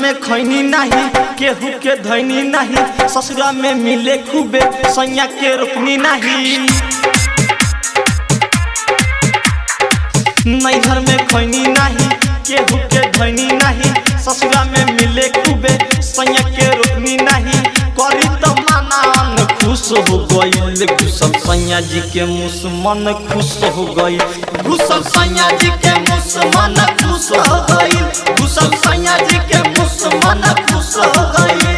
में खैनी नहीं केहू के धैनी नहीं ससुरा में मिले खूबे सैया के रुकनी नहीं नैहर में खैनी नहीं केहू के धैनी नहीं ससुरा में मिले खूबे सैया के रुकनी नहीं करी तो माना खुश हो गई घुसल सैया जी के मुसमन खुश हो गई घुसल सैया जी के मुसमन खुश हो गई घुसल सैया जी के मुसमन खुश हो गई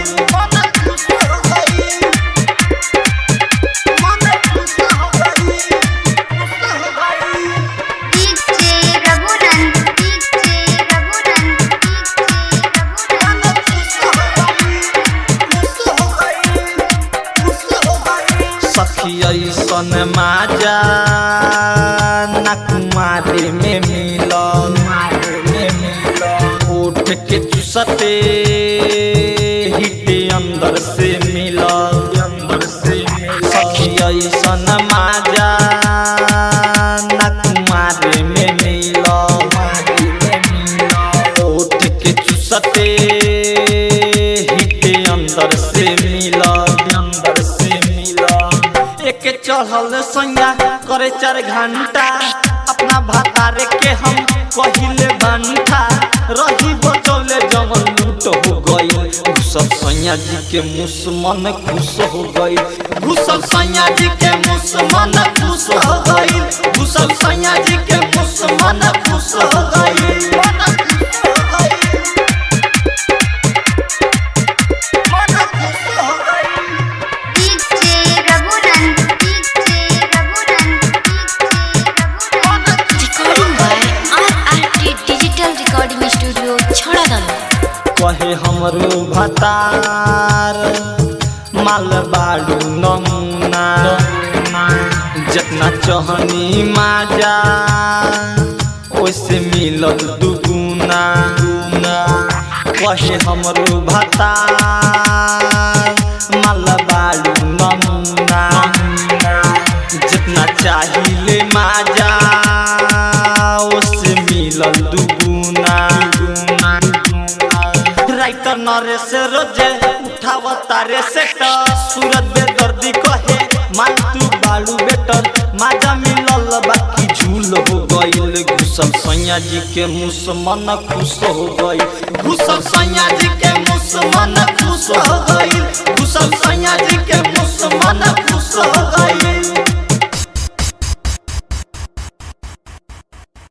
ऐसन माजा ना कुमारे में मिलन उठ के चुसते हिटे अंदर से मिलन सखी ऐसन माजा ना कुमारे में मिलन उठ के चुसते हिटे अंदर से मिलन के चढ़ल सैया करे 4 घंटा अपना भातारे के हम कहिले बनता रही बचौले जवन लूट हो गई घुसल सैया जी के मुसमन खुश हो गई घुसल सैया जी के मुसमन खुश हो गई घुसल सैया जी के मुसमन खुश हो गई कहे हमरो भतार माल बाड़ू नमूना जितना चहनी माजा ओसे मिलल दुगुना कहे हमरो भतार माल बाड़ू नमूना जितना चाहिए माजा ओसे मिलल दुगुना राइटर नरेश रोजे उठाव तारे सेटर सूरत बेदर्दी कहे मान तू बालू बेटर माजा मिलल बाकी झूल हो गई घुसल सैया जी के मुसमन खुश हो गई घुसल सैया जी के मुसमन खुश हो गई घुसल सैया जी के